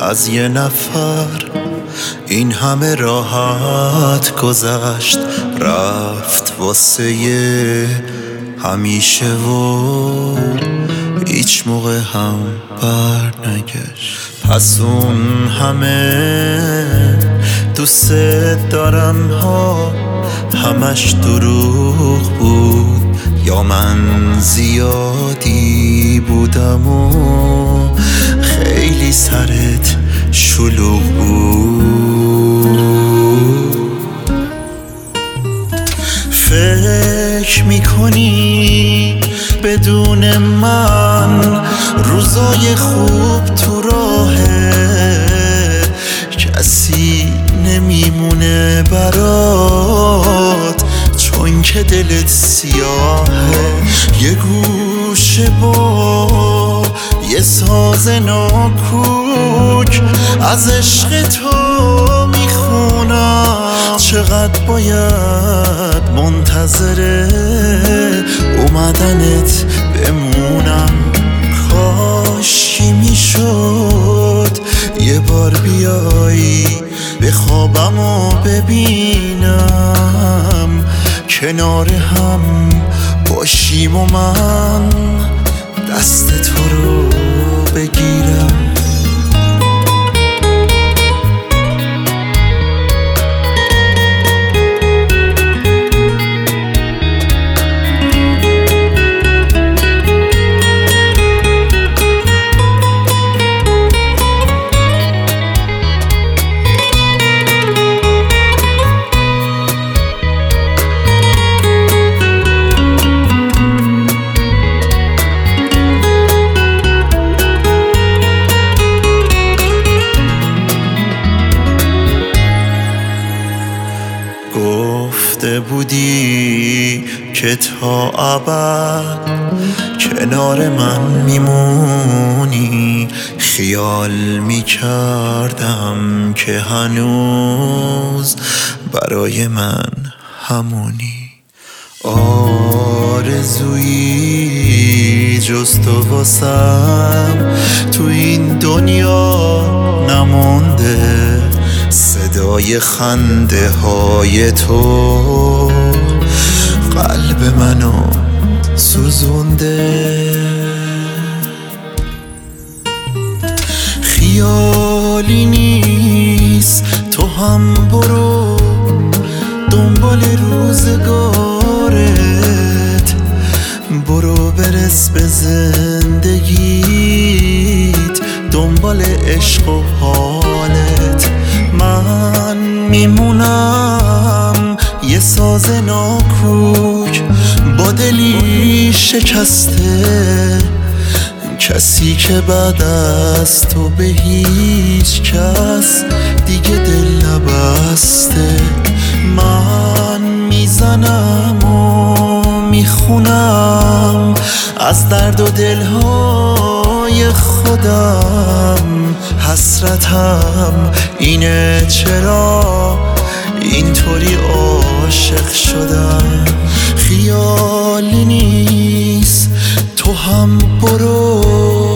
از یه نفر این همه راحت گذشت، رفت واسه همیشه و هیچ موقع هم بر نگشت. پس اون همه دوست دارم ها همش دروغ بود، یا من زیادی بودم و خیلی سرت شلوغ بود. فکر میکنی بدون من روزای خوب تو راهه، کسی نمیمونه برات چون که دلت سیاهه. یه گوشه با یه ساز ناکوک از عشق تو میخونم، چقدر باید منتظر اومدنت بمونم. کاشکی میشد یه بار بیایی به خوابم و ببینم کنار هم باشیم و من دست تو رو بگیرم. گفته بودی که تا ابد کنار من میمونی، خیال میکردم که هنوز برای من همونی. آرزویی جز تو واسم تو این دنیا نمونده، صدای خنده های تو قلب منو سوزونده. خیالی نیست تو هم برو دنبال روزگارت، برو برس به زندگیت دنبال عشق و حالت. من میمونم یه ساز ناکوک با دلی شکسته، کسی که بعد از تو به هیچ کس دیگه دل نبسته. من میزنم و میخونم از درد و دلهای خودم، حسرتم اینه چرا اینطوری عاشق شدم. خیالی نیست تو هم برو